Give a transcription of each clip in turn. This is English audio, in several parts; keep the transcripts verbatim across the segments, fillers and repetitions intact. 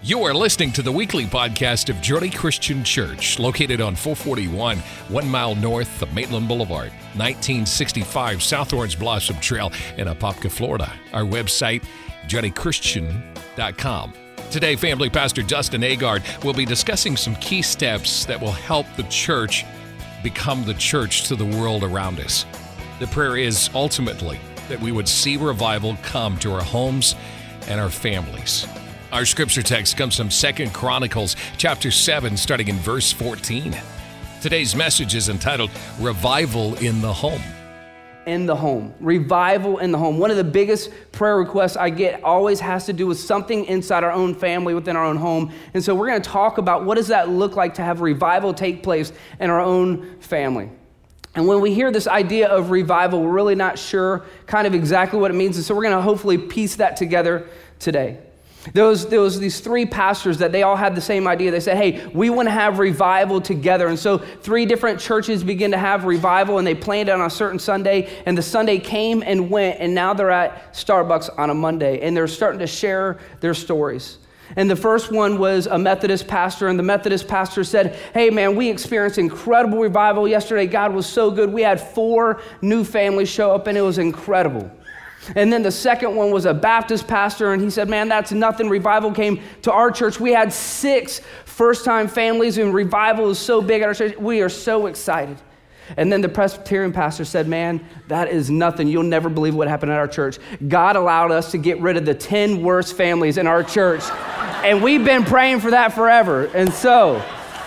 You are listening to the weekly podcast of Journey Christian Church, located on four forty-one, one mile north of Maitland Boulevard, nineteen sixty-five South Orange Blossom Trail in Apopka, Florida. Our website, journey christian dot com. Today, family pastor Dustin Agard will be discussing some key steps that will help the church become the church to the world around us. The prayer is ultimately that we would see revival come to our homes and our families. Our scripture text comes from Second Chronicles chapter seven, starting in verse fourteen. Today's message is entitled, Revival in the Home. In the home. Revival in the home. One of the biggest prayer requests I get always has to do with something inside our own family, within our own home. And so we're going to talk about what does that look like to have revival take place in our own family. And when we hear this idea of revival, we're really not sure kind of exactly what it means. And so we're going to hopefully piece that together today. There was, there was these three pastors that they all had the same idea. They said, hey, we want to have revival together. And so three different churches began to have revival, and they planned it on a certain Sunday, and the Sunday came and went, and now they're at Starbucks on a Monday, and they're starting to share their stories. And the first one was a Methodist pastor, and the Methodist pastor said, hey man, we experienced incredible revival yesterday. God was so good. We had four new families show up, and it was incredible. And then the second one was a Baptist pastor, and he said, man, that's nothing. Revival came to our church. We had six first-time families, and revival is so big at our church. We are so excited. And then the Presbyterian pastor said, man, that is nothing. You'll never believe what happened at our church. God allowed us to get rid of the ten worst families in our church, and we've been praying for that forever. And so,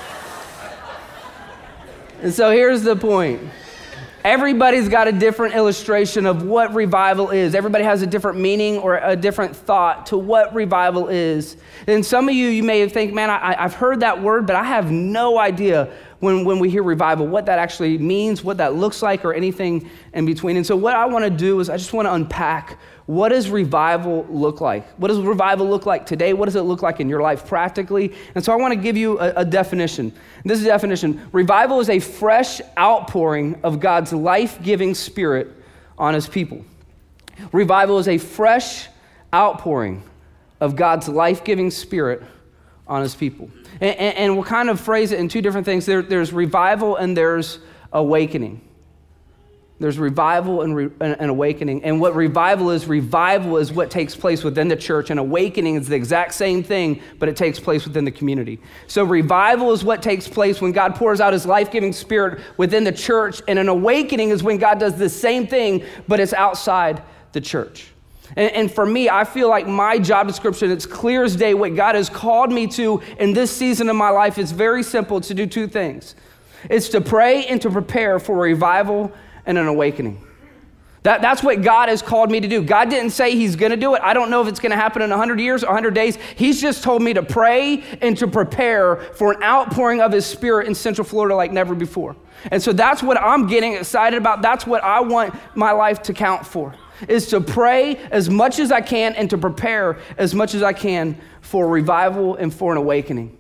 and so here's the point. Everybody's got a different illustration of what revival is. Everybody has a different meaning or a different thought to what revival is. And some of you, you may think, man, I, I've heard that word, but I have no idea when, when we hear revival, what that actually means, what that looks like, or anything in between. And so what I want to do is I just want to unpack, what does revival look like? What does revival look like today? What does it look like in your life practically? And so I want to give you a, a definition. This is the definition. Revival is a fresh outpouring of God's life-giving spirit on his people. Revival is a fresh outpouring of God's life-giving spirit on his people. And, and, and we'll kind of phrase it in two different things. There, there's revival and there's awakening. There's revival and, re, and, and awakening. And what revival is, revival is what takes place within the church, and awakening is the exact same thing, but it takes place within the community. So revival is what takes place when God pours out his life-giving spirit within the church, and an awakening is when God does the same thing, but it's outside the church. And, and for me, I feel like my job description, it's clear as day what God has called me to in this season of my life. It's very simple. It's to do two things. It's to pray and to prepare for revival and an awakening. That, that's what God has called me to do. God didn't say he's going to do it. I don't know if it's going to happen in one hundred years or one hundred days. He's just told me to pray and to prepare for an outpouring of his spirit in Central Florida like never before. And so that's what I'm getting excited about. That's what I want my life to count for, is to pray as much as I can and to prepare as much as I can for revival and for an awakening.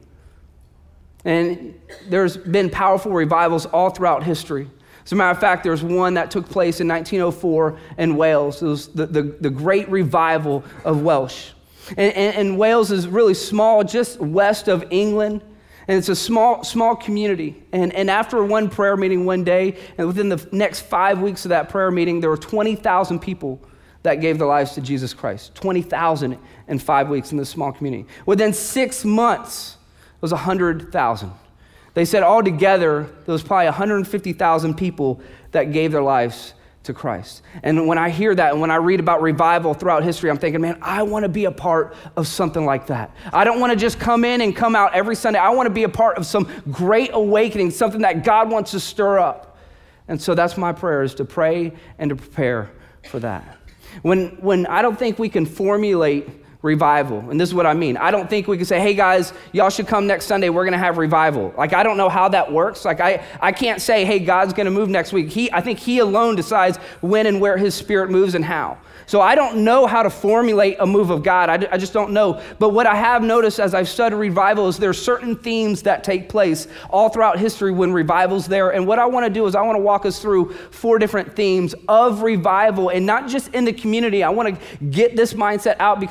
And there's been powerful revivals all throughout history. As a matter of fact, there's one that took place in nineteen oh four in Wales. It was the, the, the Great Revival of Welsh. And, and, and Wales is really small, just west of England. And it's a small small community. And, and after one prayer meeting one day, and within the next five weeks of that prayer meeting, there were twenty thousand people that gave their lives to Jesus Christ. twenty thousand in five weeks in this small community. Within six months, it was one hundred thousand. They said altogether, there was probably one hundred fifty thousand people that gave their lives to Christ. And when I hear that, and when I read about revival throughout history, I'm thinking, man, I want to be a part of something like that. I don't want to just come in and come out every Sunday. I want to be a part of some great awakening, something that God wants to stir up. And so that's my prayer, is to pray and to prepare for that. When, when I don't think we can formulate revival. And this is what I mean. I don't think we can say, hey guys, y'all should come next Sunday. We're going to have revival. Like, I don't know how that works. Like, I, I can't say, hey, God's going to move next week. He, I think he alone decides when and where his spirit moves and how. So I don't know how to formulate a move of God. I, I just don't know. But what I have noticed as I've studied revival is there's certain themes that take place all throughout history when revival's there. And what I want to do is I want to walk us through four different themes of revival, and not just in the community. I want to get this mindset out, because anytime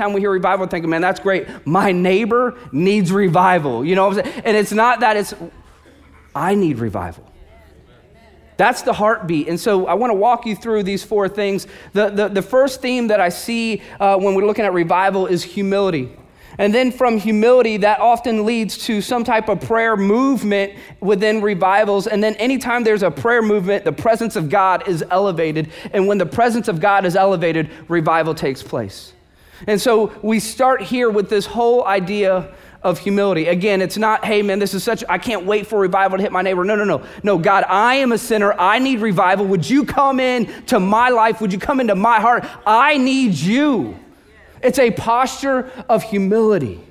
time we hear revival, we're thinking, man, that's great. My neighbor needs revival. You know what I'm saying? And it's not that, it's, I need revival. That's the heartbeat. And so I want to walk you through these four things. The, the, the first theme that I see uh, when we're looking at revival is humility. And then from humility, that often leads to some type of prayer movement within revivals. And then anytime there's a prayer movement, the presence of God is elevated. And when the presence of God is elevated, revival takes place. And so we start here with this whole idea of humility. Again, it's not, hey man, this is such, I can't wait for revival to hit my neighbor. No, no, no. No, God, I am a sinner. I need revival. Would you come in to my life? Would you come into my heart? I need you. It's a posture of humility.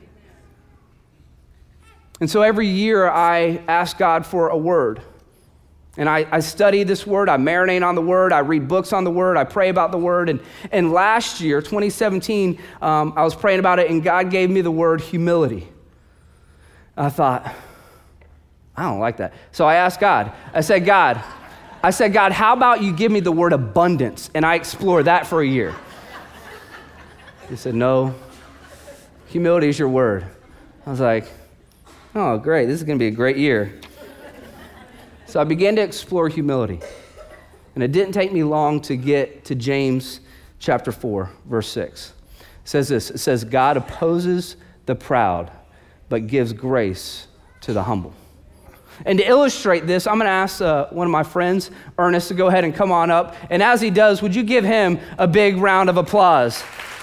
And so every year I ask God for a word. And I, I study this word, I marinate on the word, I read books on the word, I pray about the word. And, and last year, twenty seventeen, um, I was praying about it and God gave me the word humility. I thought, I don't like that. So I asked God, I said, God, I said, God, how about you give me the word abundance? And I explore that for a year. He said, no, humility is your word. I was like, oh, great, this is gonna be a great year. So I began to explore humility. And it didn't take me long to get to James chapter four, verse six. It says this, it says, God opposes the proud, but gives grace to the humble. And to illustrate this, I'm gonna ask uh, one of my friends, Ernest, to go ahead and come on up. And as he does, would you give him a big round of applause?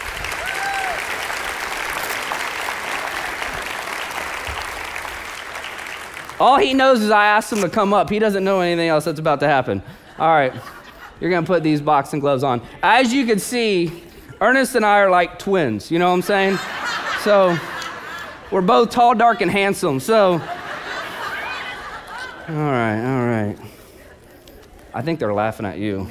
All he knows is I asked him to come up. He doesn't know anything else that's about to happen. All right, you're gonna put these boxing gloves on. As you can see, Ernest and I are like twins, you know what I'm saying? So, we're both tall, dark, and handsome, so. All right, all right. I think they're laughing at you.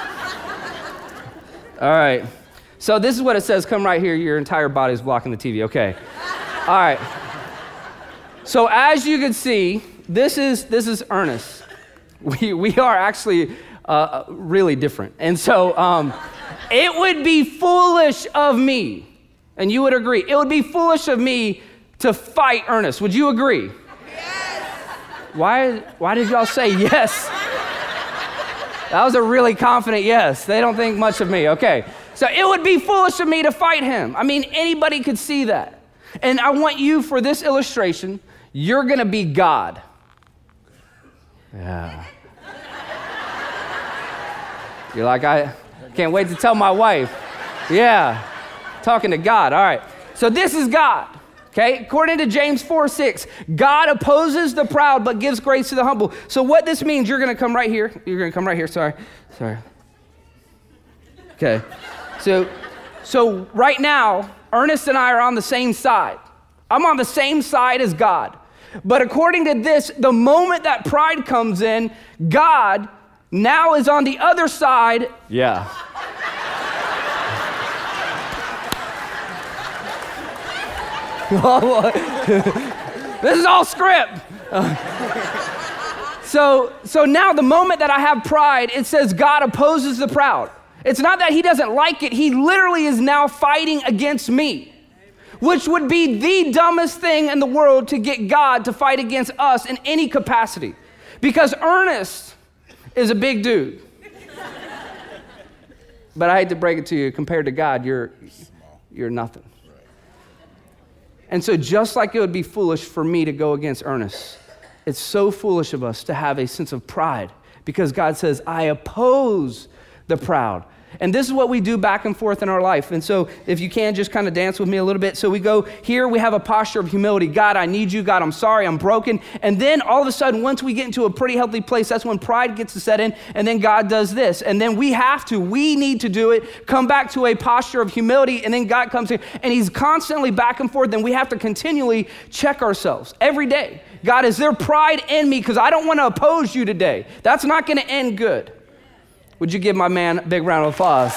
All right, so this is what it says, come right here, your entire body's blocking the T V, okay. All right. So as you can see, this is this is Ernest. We we are actually uh, really different. And so um, it would be foolish of me, and you would agree, it would be foolish of me to fight Ernest. Would you agree? Yes. Why, why did y'all say yes? That was a really confident yes. They don't think much of me. Okay. So it would be foolish of me to fight him. I mean, anybody could see that. And I want you, for this illustration, you're going to be God. Yeah. You're like, I can't wait to tell my wife. Yeah. Talking to God. All right. So this is God. Okay, according to James four six, God opposes the proud but gives grace to the humble. So what this means, you're going to come right here. You're going to come right here. Sorry. Sorry. Okay. So, so right now, Ernest and I are on the same side. I'm on the same side as God. But according to this, the moment that pride comes in, God now is on the other side. Yeah. This is all script. Uh, so, so now the moment that I have pride, it says God opposes the proud. It's not that he doesn't like it. He literally is now fighting against me, which would be the dumbest thing in the world to get God to fight against us in any capacity. Because Ernest is a big dude. But I hate to break it to you, compared to God, you're, you're nothing. And so just like it would be foolish for me to go against Ernest, it's so foolish of us to have a sense of pride because God says, I oppose the proud. And this is what we do back and forth in our life. And so if you can, just kind of dance with me a little bit. So we go here, we have a posture of humility. God, I need you. God, I'm sorry, I'm broken. And then all of a sudden, once we get into a pretty healthy place, that's when pride gets to set in. And then God does this. And then we have to, we need to do it, come back to a posture of humility. And then God comes in and he's constantly back and forth. And we have to continually check ourselves every day. God, is there pride in me? Because I don't want to oppose you today. That's not going to end good. Would you give my man a big round of applause?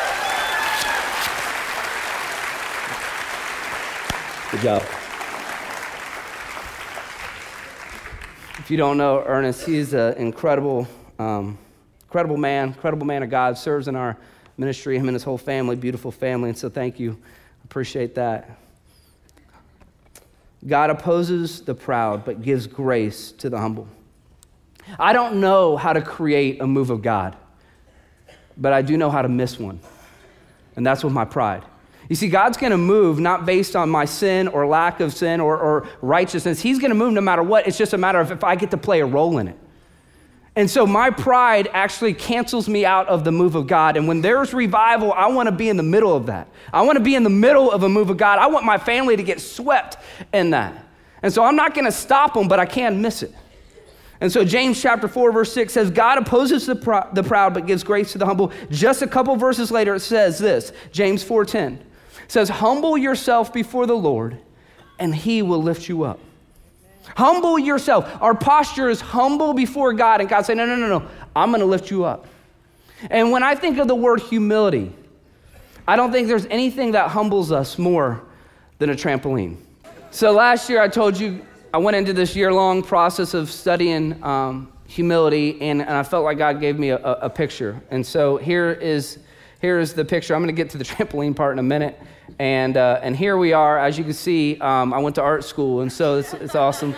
Good job. If you don't know Ernest, he's an incredible, um, incredible man, incredible man of God, serves in our ministry, him and his whole family, beautiful family, and so thank you. I Appreciate that. God opposes the proud, but gives grace to the humble. I don't know how to create a move of God, but I do know how to miss one. And that's with my pride. You see, God's going to move not based on my sin or lack of sin or, or righteousness. He's going to move no matter what. It's just a matter of if I get to play a role in it. And so my pride actually cancels me out of the move of God. And when there's revival, I want to be in the middle of that. I want to be in the middle of a move of God. I want my family to get swept in that. And so I'm not going to stop them, but I can miss it. And so James chapter four, verse six says, God opposes the, pr- the proud, but gives grace to the humble. Just a couple verses later, it says this, James four ten. It says, humble yourself before the Lord, and he will lift you up. Humble yourself. Our posture is humble before God, and God saying, no, no, no, no, I'm going to lift you up. And when I think of the word humility, I don't think there's anything that humbles us more than a trampoline. So last year I told you, I went into this year-long process of studying um, humility, and, and I felt like God gave me a, a, a picture. And so here is, here is the picture. I'm going to get to the trampoline part in a minute. And uh, and here we are. As you can see, um, I went to art school, and so it's, it's awesome.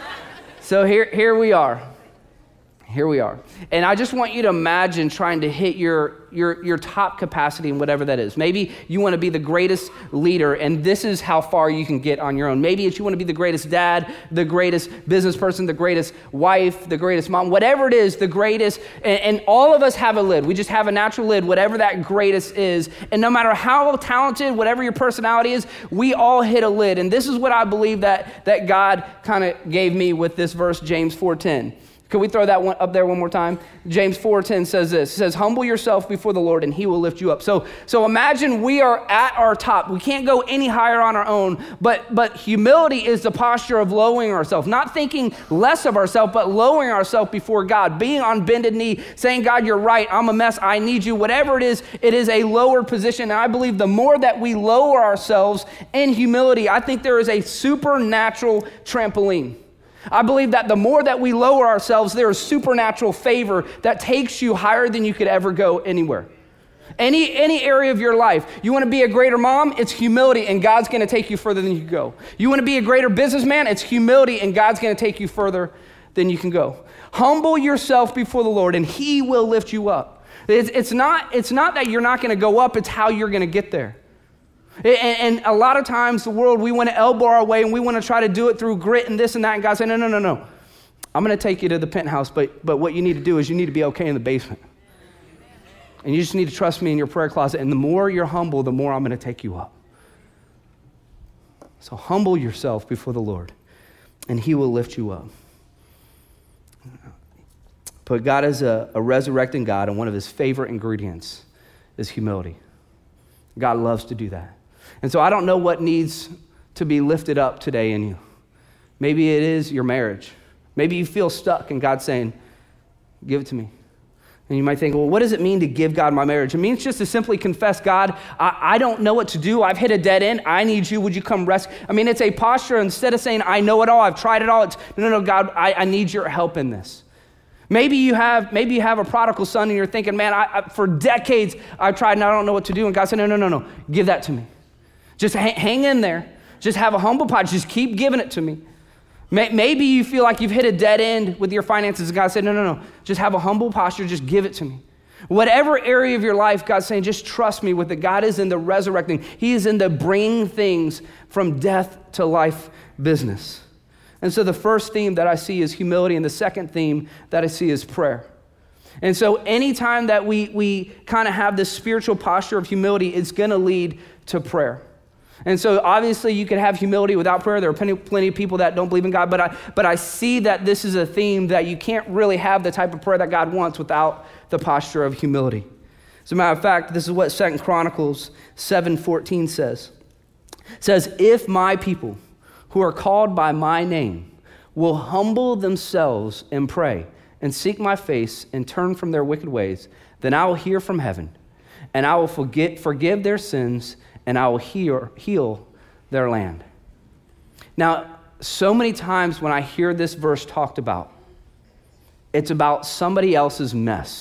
So here here we are. Here we are. And I just want you to imagine trying to hit your, your, your top capacity in whatever that is. Maybe you want to be the greatest leader, and this is how far you can get on your own. Maybe it's you want to be the greatest dad, the greatest business person, the greatest wife, the greatest mom, whatever it is, the greatest. And, and all of us have a lid. We just have a natural lid, whatever that greatest is. And no matter how talented, whatever your personality is, we all hit a lid. And this is what I believe that, that God kind of gave me with this verse, James four ten. Can we throw that one up there one more time? James four ten says this. It says, humble yourself before the Lord and he will lift you up. So, so imagine we are at our top. We can't go any higher on our own, but, but humility is the posture of lowering ourselves, not thinking less of ourselves, but lowering ourselves before God, being on bended knee, saying, God, you're right. I'm a mess. I need you. Whatever it is, it is a lower position. And I believe the more that we lower ourselves in humility, I think there is a supernatural trampoline. I believe that the more that we lower ourselves, there is supernatural favor that takes you higher than you could ever go anywhere. Any, any area of your life. You want to be a greater mom? It's humility, and God's going to take you further than you can go. You want to be a greater businessman? It's humility, and God's going to take you further than you can go. Humble yourself before the Lord, and he will lift you up. It's, it's, not, it's not that you're not going to go up, it's how you're going to get there. And, and a lot of times the world, we want to elbow our way and we want to try to do it through grit and this and that. And God said, no, no, no, no. I'm going to take you to the penthouse, but, but what you need to do is you need to be okay in the basement. And you just need to trust me in your prayer closet. And the more you're humble, the more I'm going to take you up. So humble yourself before the Lord and he will lift you up. But God is a, a resurrecting God, and one of his favorite ingredients is humility. God loves to do that. And so I don't know what needs to be lifted up today in you. Maybe it is your marriage. Maybe you feel stuck and God's saying, give it to me. And you might think, well, what does it mean to give God my marriage? It means just to simply confess, God, I, I don't know what to do. I've hit a dead end. I need you. Would you come rescue? I mean, it's a posture. Instead of saying, I know it all, I've tried it all. It's, no, no, no, God, I, I need your help in this. Maybe you have maybe you have a prodigal son and you're thinking, man, I, I, for decades I've tried and I don't know what to do. And God said, no, no, no, no, give that to me. Just ha- hang in there. Just have a humble posture. Just keep giving it to me. May- maybe you feel like you've hit a dead end with your finances. And God said, no, no, no, just have a humble posture. Just give it to me. Whatever area of your life, God's saying, just trust me with it. God is in the resurrecting. He is in the bringing things from death to life business. And so the first theme that I see is humility, and the second theme that I see is prayer. And so anytime that we, we kind of have this spiritual posture of humility, it's going to lead to prayer. And so obviously you can have humility without prayer. There are plenty, plenty of people that don't believe in God, but I, but I see that this is a theme that you can't really have the type of prayer that God wants without the posture of humility. As a matter of fact, this is what Second Chronicles seven fourteen says. It says, if my people who are called by my name will humble themselves and pray and seek my face and turn from their wicked ways, then I will hear from heaven and I will forget, forgive their sins and I will heal, heal their land. Now, so many times when I hear this verse talked about, it's about somebody else's mess.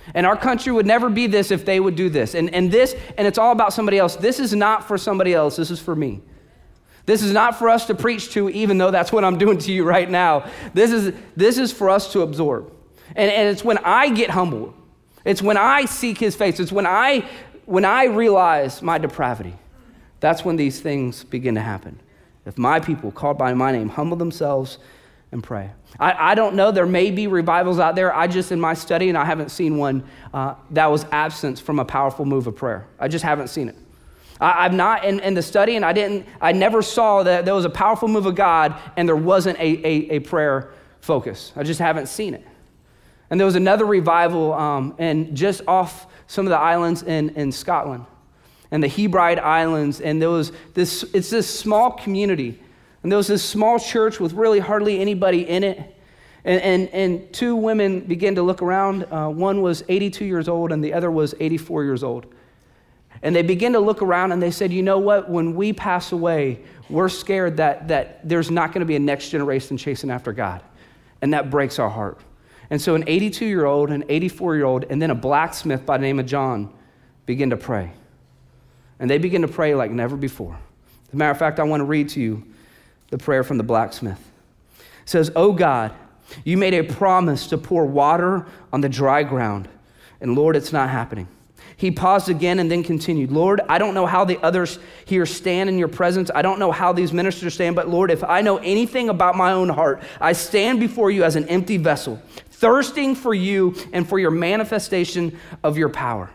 And our country would never be this if they would do this. And, and this, and it's all about somebody else. This is not for somebody else. This is for me. This is not for us to preach to, even though that's what I'm doing to you right now. This is, this is for us to absorb. And, and it's when I get humbled. It's when I seek his face. It's when I, when I realize my depravity. That's when these things begin to happen. If my people called by my name humble themselves and pray. I, I don't know. There may be revivals out there. I just, in my study, and I haven't seen one uh, that was absent from a powerful move of prayer. I just haven't seen it. I, I'm not in, in the study, and I didn't. I never saw that there was a powerful move of God and there wasn't a, a, a prayer focus. I just haven't seen it. And there was another revival, um, and just off some of the islands in, in Scotland, and the Hebride Islands, and there was this. It's this small community, and there was this small church with really hardly anybody in it. And, and, and two women began to look around. Uh, one was eighty-two years old, and the other was eighty-four years old. And they began to look around, and they said, you know what? When we pass away, we're scared that, that there's not going to be a next generation chasing after God. And that breaks our heart. And so an eighty-two-year-old, an eighty-four-year-old, and then a blacksmith by the name of John began to pray. And they began to pray like never before. As a matter of fact, I want to read to you the prayer from the blacksmith. It says, "Oh God, you made a promise to pour water on the dry ground, and Lord, it's not happening." He paused again and then continued, "Lord, I don't know how the others here stand in your presence. I don't know how these ministers stand, but Lord, if I know anything about my own heart, I stand before you as an empty vessel, thirsting for you and for your manifestation of your power."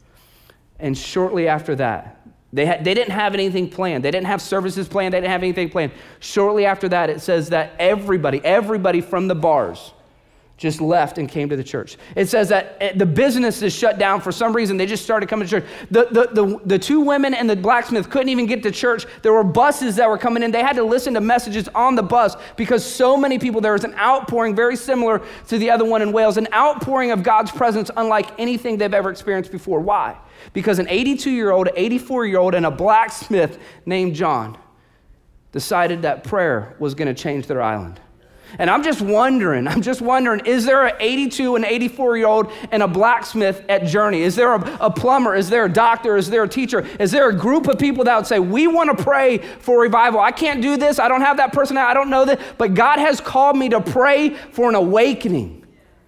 And shortly after that, they, had, they didn't have anything planned. They didn't have services planned. They didn't have anything planned. Shortly after that, it says that everybody, everybody from the bars just left and came to the church. It says that the business is shut down for some reason. They just started coming to church. The, the, the, the two women and the blacksmith couldn't even get to church. There were buses that were coming in. They had to listen to messages on the bus because so many people, there was an outpouring very similar to the other one in Wales, an outpouring of God's presence unlike anything they've ever experienced before. Why? Because an eighty-two-year-old, eighty-four-year-old, and a blacksmith named John decided that prayer was going to change their island. And I'm just wondering, I'm just wondering, is there an eighty-two and eighty-four-year-old and a blacksmith at Journey? Is there a, a plumber? Is there a doctor? Is there a teacher? Is there a group of people that would say, we want to pray for revival? I can't do this. I don't have that personality. I don't know that. But God has called me to pray for an awakening.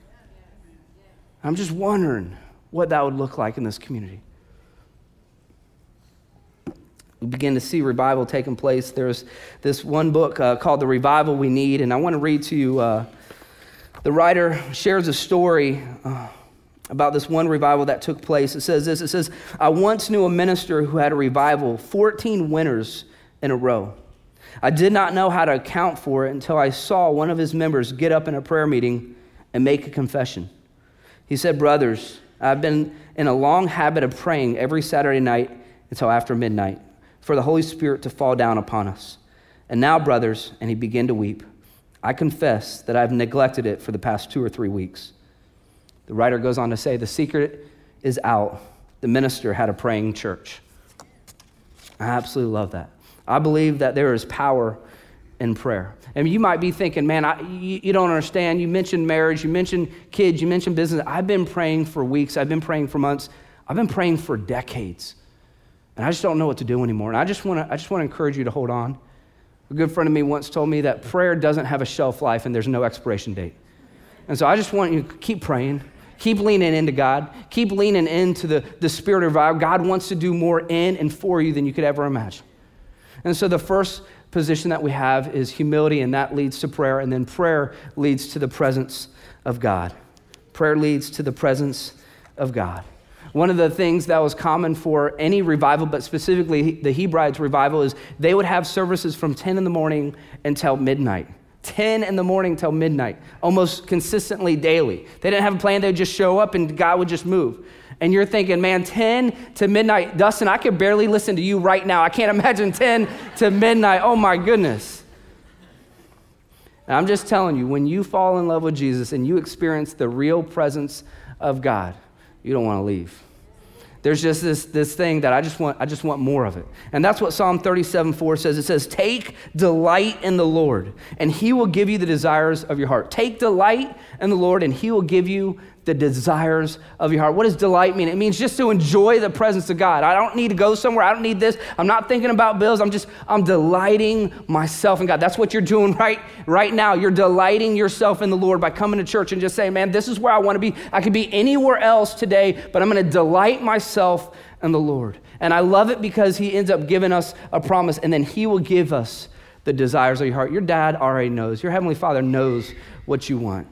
I'm just wondering what that would look like in this community. We begin to see revival taking place. There's this one book uh, called The Revival We Need, and I want to read to you. Uh, the writer shares a story uh, about this one revival that took place. It says this, it says, "I once knew a minister who had a revival, fourteen winters in a row. I did not know how to account for it until I saw one of his members get up in a prayer meeting and make a confession. He said, 'Brothers, I've been in a long habit of praying every Saturday night until after midnight, for the Holy Spirit to fall down upon us. And now, brothers,' and he began to weep, 'I confess that I've neglected it for the past two or three weeks.'" The writer goes on to say, the secret is out. The minister had a praying church. I absolutely love that. I believe that there is power in prayer. And you might be thinking, man, I, you, you don't understand. You mentioned marriage, you mentioned kids, you mentioned business. I've been praying for weeks. I've been praying for months. I've been praying for decades. And I just don't know what to do anymore. And I just want to I just want to encourage you to hold on. A good friend of me once told me that prayer doesn't have a shelf life and there's no expiration date. And so I just want you to keep praying, keep leaning into God, keep leaning into the, the spirit of revival. God wants to do more in and for you than you could ever imagine. And so the first position that we have is humility, and that leads to prayer. And then prayer leads to the presence of God. Prayer leads to the presence of God. One of the things that was common for any revival, but specifically the Hebrides revival, is they would have services from ten in the morning until midnight. ten in the morning till midnight, almost consistently daily. They didn't have a plan. They would just show up and God would just move. And you're thinking, man, ten to midnight, Dustin, I could barely listen to you right now. I can't imagine ten to midnight. Oh my goodness. And I'm just telling you, when you fall in love with Jesus and you experience the real presence of God, you don't want to leave. There's just this, this thing that I just want, I just want more of it. And that's what Psalm thirty-seven four says. It says, "Take delight in the Lord, and he will give you the desires of your heart." Take delight in the Lord, and he will give you the desires of your heart. What does delight mean? It means just to enjoy the presence of God. I don't need to go somewhere. I don't need this. I'm not thinking about bills. I'm just, I'm delighting myself in God. That's what you're doing right, right now. You're delighting yourself in the Lord by coming to church and just saying, man, this is where I want to be. I could be anywhere else today, but I'm going to delight myself in the Lord. And I love it because he ends up giving us a promise, and then he will give us the desires of your heart. Your dad already knows. Your Heavenly Father knows what you want.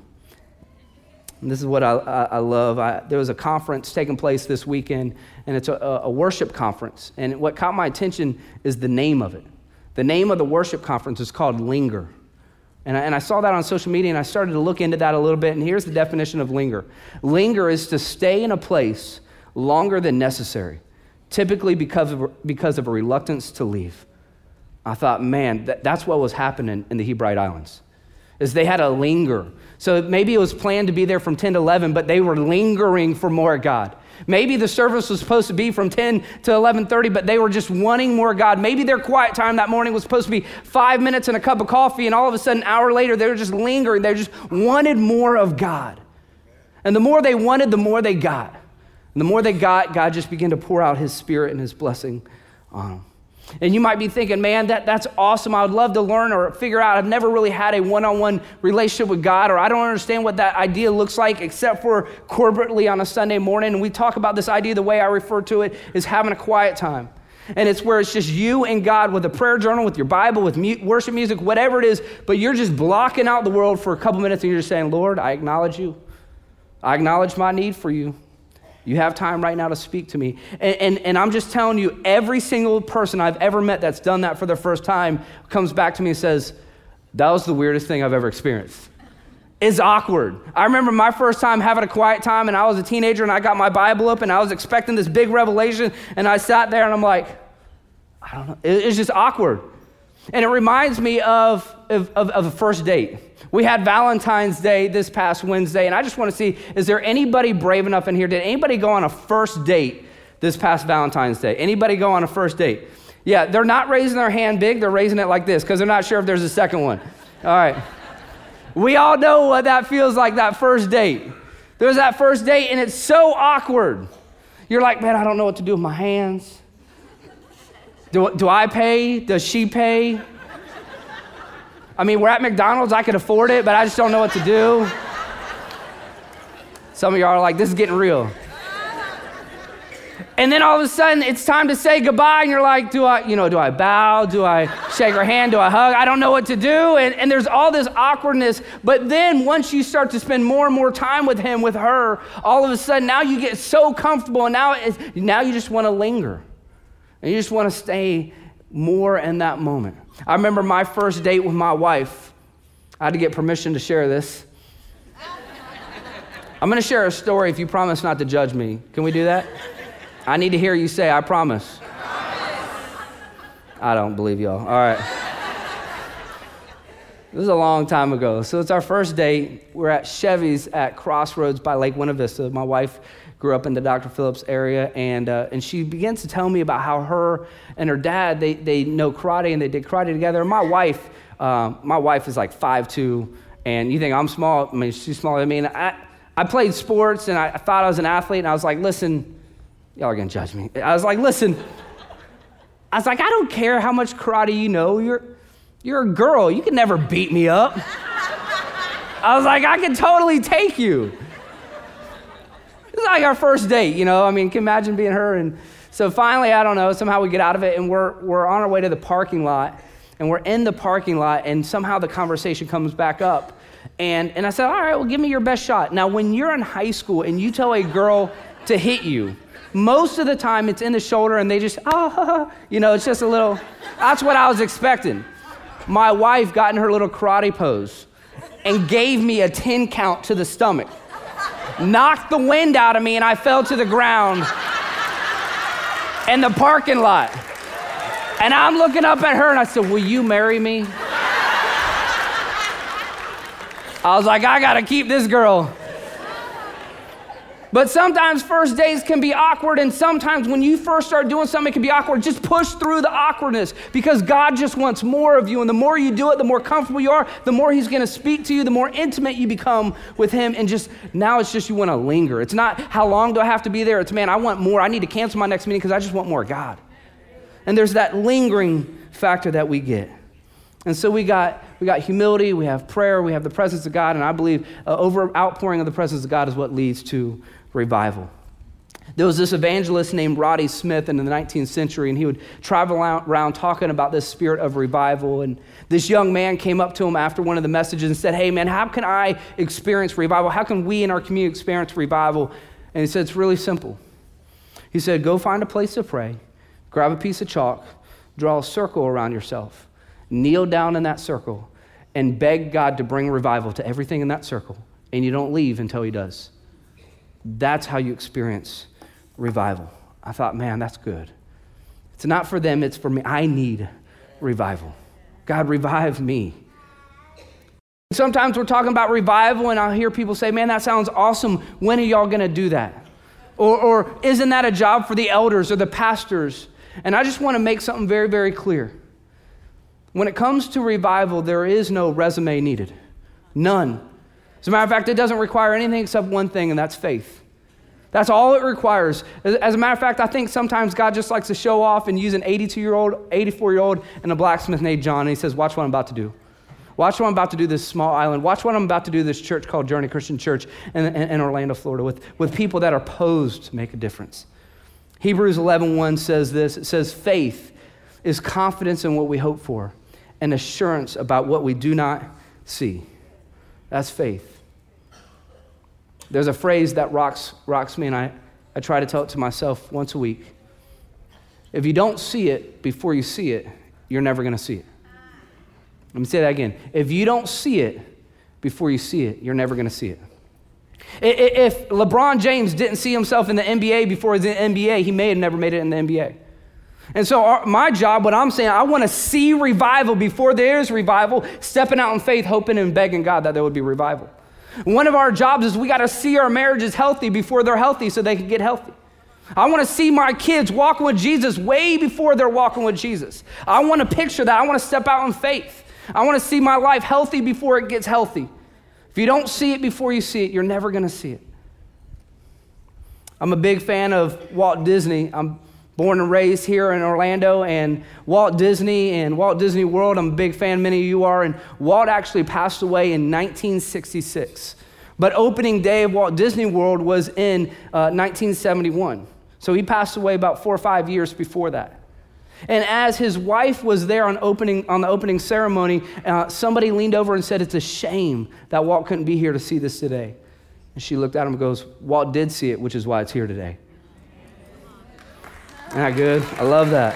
And this is what I, I, I love. I, there was a conference taking place this weekend, and it's a, a worship conference. And what caught my attention is the name of it. The name of the worship conference is called Linger. And I, and I saw that on social media, and I started to look into that a little bit, and here's the definition of linger. Linger is to stay in a place longer than necessary, typically because of, because of a reluctance to leave. I thought, man, that, that's what was happening in the Hebride Islands, is they had a linger. So maybe it was planned to be there from ten to eleven, but they were lingering for more God. Maybe the service was supposed to be from ten to eleven thirty, but they were just wanting more God. Maybe their quiet time that morning was supposed to be five minutes and a cup of coffee, and all of a sudden, an hour later, they were just lingering. They just wanted more of God. And the more they wanted, the more they got. And the more they got, God just began to pour out his Spirit and his blessing on them. And you might be thinking, man, that, that's awesome. I would love to learn or figure out. I've never really had a one-on-one relationship with God, or I don't understand what that idea looks like except for corporately on a Sunday morning. And we talk about this idea, the way I refer to it is having a quiet time. And it's where it's just you and God with a prayer journal, with your Bible, with mu- worship music, whatever it is, but you're just blocking out the world for a couple minutes and you're just saying, Lord, I acknowledge you. I acknowledge my need for you. You have time right now to speak to me. And, and, and I'm just telling you, every single person I've ever met that's done that for the first time comes back to me and says, that was the weirdest thing I've ever experienced. It's awkward. I remember my first time having a quiet time, and I was a teenager, and I got my Bible up, and I was expecting this big revelation, and I sat there, and I'm like, I don't know. It, it's just awkward. And it reminds me of, of, of, of a first date. We had Valentine's Day this past Wednesday, and I just want to see, is there anybody brave enough in here? Did anybody go on a first date this past Valentine's Day? Anybody go on a first date? Yeah, they're not raising their hand big. They're raising it like this because they're not sure if there's a second one. All right. We all know what that feels like, that first date. There's that first date, and it's so awkward. You're like, man, I don't know what to do with my hands. Do, do I pay? Does she pay? I mean, we're at McDonald's, I could afford it, but I just don't know what to do. Some of y'all are like, this is getting real. And then all of a sudden, it's time to say goodbye, and you're like, do I, you know, do I bow? Do I shake her hand? Do I hug? I don't know what to do. And, and there's all this awkwardness. But then once you start to spend more and more time with him, with her, all of a sudden, now you get so comfortable, and now, it's, now you just want to linger. And you just want to stay more in that moment. I remember my first date with my wife. I had to get permission to share this. I'm going to share a story if you promise not to judge me. Can we do that? I need to hear you say, I promise. I don't believe y'all. All right. This is a long time ago. So it's our first date. We're at Chevy's at Crossroads by Lake Buena Vista. My wife grew up in the Doctor Phillips area, and uh, and she begins to tell me about how her and her dad, they they know karate, and they did karate together. And my wife, uh, my wife is like five two, and you think I'm small, I mean, she's smaller than me. And I, I played sports, and I, I thought I was an athlete, and I was like, listen, y'all are gonna judge me. I was like, listen, I was like, I don't care how much karate you know, you're, you're a girl, you can never beat me up. I was like, I can totally take you. It's like our first date, you know, I mean, can you imagine being her? And so finally, I don't know, somehow we get out of it, and we're we're on our way to the parking lot, and we're in the parking lot, and somehow the conversation comes back up. And, and I said, all right, well, give me your best shot. Now, when you're in high school and you tell a girl to hit you, most of the time it's in the shoulder, and they just, ah, you know, it's just a little, that's what I was expecting. My wife got in her little karate pose and gave me a ten count to the stomach. Knocked the wind out of me, and I fell to the ground in the parking lot. And I'm looking up at her, and I said, will you marry me? I was like, I gotta keep this girl. But sometimes first days can be awkward, and sometimes when you first start doing something, it can be awkward. Just push through the awkwardness because God just wants more of you. And the more you do it, the more comfortable you are, the more he's going to speak to you, the more intimate you become with him. And just now it's just you want to linger. It's not how long do I have to be there? It's, man, I want more. I need to cancel my next meeting because I just want more of God. And there's that lingering factor that we get. And so we got we got humility, we have prayer, we have the presence of God, and I believe uh, over outpouring of the presence of God is what leads to revival. There was this evangelist named Roddy Smith in the nineteenth century, and he would travel around talking about this spirit of revival. And this young man came up to him after one of the messages and said, hey man, how can I experience revival? How can we in our community experience revival? And he said, it's really simple. He said, go find a place to pray, grab a piece of chalk, draw a circle around yourself, kneel down in that circle, and beg God to bring revival to everything in that circle. And you don't leave until he does. That's how you experience revival. I thought, man, that's good. It's not for them, it's for me. I need revival. God, revive me. Sometimes we're talking about revival, and I'll hear people say, man, that sounds awesome. When are y'all going to do that? Or, or isn't that a job for the elders or the pastors? And I just want to make something very, very clear. When it comes to revival, there is no resume needed. None. As a matter of fact, it doesn't require anything except one thing, and that's faith. That's all it requires. As a matter of fact, I think sometimes God just likes to show off and use an eighty-two-year-old, eighty-four-year-old, and a blacksmith named John, and he says, watch what I'm about to do. Watch what I'm about to do this small island. Watch what I'm about to do this church called Journey Christian Church in, in, in Orlando, Florida, with, with people that are posed to make a difference. Hebrews eleven one says this. It says, faith is confidence in what we hope for and assurance about what we do not see. That's faith. There's a phrase that rocks, rocks me, and I, I try to tell it to myself once a week. If you don't see it before you see it, you're never going to see it. Let me say that again. If you don't see it before you see it, you're never going to see it. If LeBron James didn't see himself in the N B A before he was in the N B A, he may have never made it in the N B A. And so our, my job, what I'm saying, I want to see revival before there is revival, stepping out in faith, hoping and begging God that there would be revival. One of our jobs is we got to see our marriages healthy before they're healthy so they can get healthy. I want to see my kids walking with Jesus way before they're walking with Jesus. I want to picture that. I want to step out in faith. I want to see my life healthy before it gets healthy. If you don't see it before you see it, you're never going to see it. I'm a big fan of Walt Disney. I'm born and raised here in Orlando, and Walt Disney and Walt Disney World, I'm a big fan, many of you are, and Walt actually passed away in nineteen sixty-six. But opening day of Walt Disney World was in uh, nineteen seventy-one. So he passed away about four or five years before that. And as his wife was there on opening on the opening ceremony, uh, somebody leaned over and said, it's a shame that Walt couldn't be here to see this today. And she looked at him and goes, Walt did see it, which is why it's here today. Isn't that good? I love that.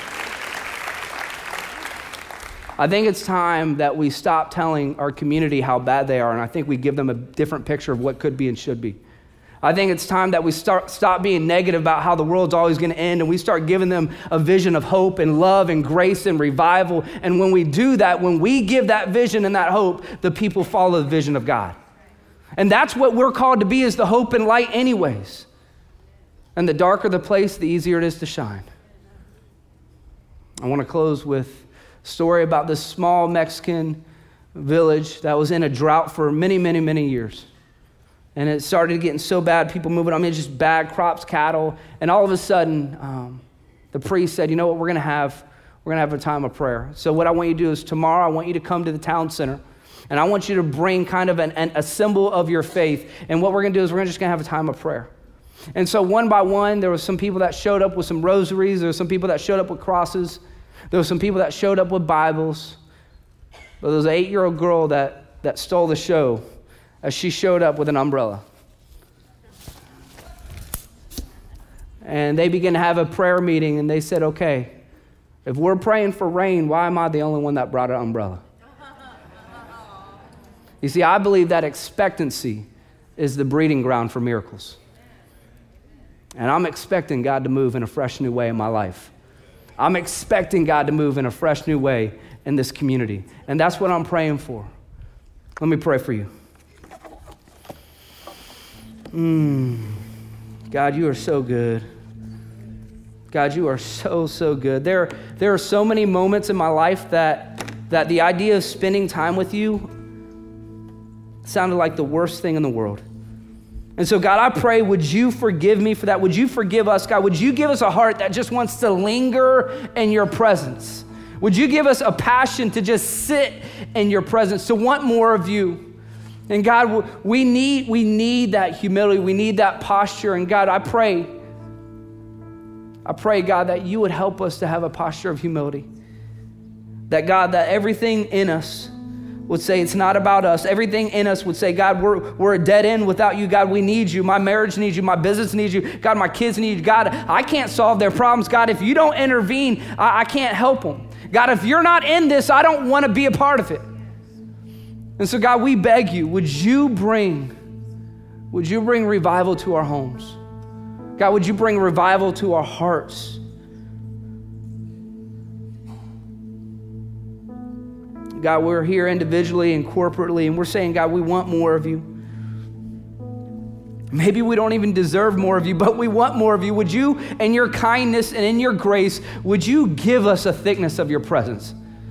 I think it's time that we stop telling our community how bad they are, and I think we give them a different picture of what could be and should be. I think it's time that we start stop being negative about how the world's always going to end, and we start giving them a vision of hope and love and grace and revival. And when we do that, when we give that vision and that hope, the people follow the vision of God. And that's what we're called to be, is the hope and light anyways. And the darker the place, the easier it is to shine. I want to close with a story about this small Mexican village that was in a drought for many, many, many years. And it started getting so bad, people moving, I mean, just bad crops, cattle. And all of a sudden, um, the priest said, you know what, we're going to have, we're going to have a time of prayer. So what I want you to do is tomorrow, I want you to come to the town center. And I want you to bring kind of an, an, a symbol of your faith. And what we're going to do is we're just going to have a time of prayer. And so one by one, there were some people that showed up with some rosaries. There were some people that showed up with crosses. There were some people that showed up with Bibles. But there was an eight-year-old girl that, that stole the show as she showed up with an umbrella. And they began to have a prayer meeting, and they said, okay, if we're praying for rain, why am I the only one that brought an umbrella? You see, I believe that expectancy is the breeding ground for miracles. And I'm expecting God to move in a fresh new way in my life. I'm expecting God to move in a fresh new way in this community. And that's what I'm praying for. Let me pray for you. Mm. God, you are so good. God, you are so, so good. There, there are so many moments in my life that, that the idea of spending time with you sounded like the worst thing in the world. And so, God, I pray, would you forgive me for that? Would you forgive us, God? Would you give us a heart that just wants to linger in your presence? Would you give us a passion to just sit in your presence, to want more of you? And God, we need, we need that humility. We need that posture. And God, I pray, I pray, God, that you would help us to have a posture of humility. That, God, that everything in us would say it's not about us. Everything in us would say, God, we're, we're a dead end without you. God, we need you. My marriage needs you. My business needs you. God, my kids need you. God, I can't solve their problems. God, if you don't intervene, I, I can't help them. God, if you're not in this, I don't want to be a part of it. And so, God, we beg you, would you bring, would you bring revival to our homes? God, would you bring revival to our hearts? God, we're here individually and corporately, and we're saying, God, we want more of you. Maybe we don't even deserve more of you, but we want more of you. Would you, in your kindness and in your grace, would you give us a thickness of your presence?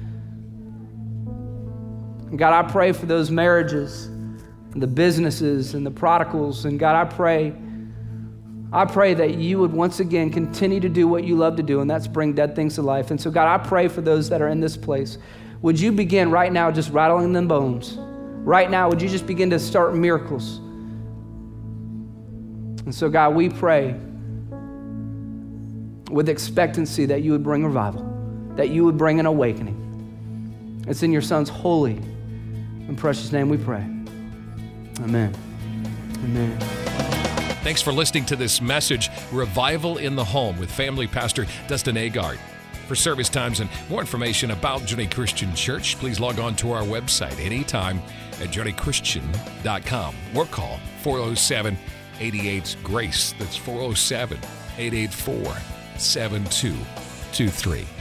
And God, I pray for those marriages, and the businesses, and the prodigals, and God, I pray, I pray that you would once again continue to do what you love to do, and that's bring dead things to life. And so, God, I pray for those that are in this place. Would you begin right now just rattling them bones? Right now, would you just begin to start miracles? And so, God, we pray with expectancy that you would bring revival, that you would bring an awakening. It's in your Son's holy and precious name we pray. Amen. Amen. Thanks for listening to this message, Revival in the Home, with family pastor Dustin Agard. For service times and more information about Journey Christian Church, please log on to our website anytime at journey christian dot com or call four oh seven, eight eight, GRACE. That's four oh seven, eight eight four, seven two two three.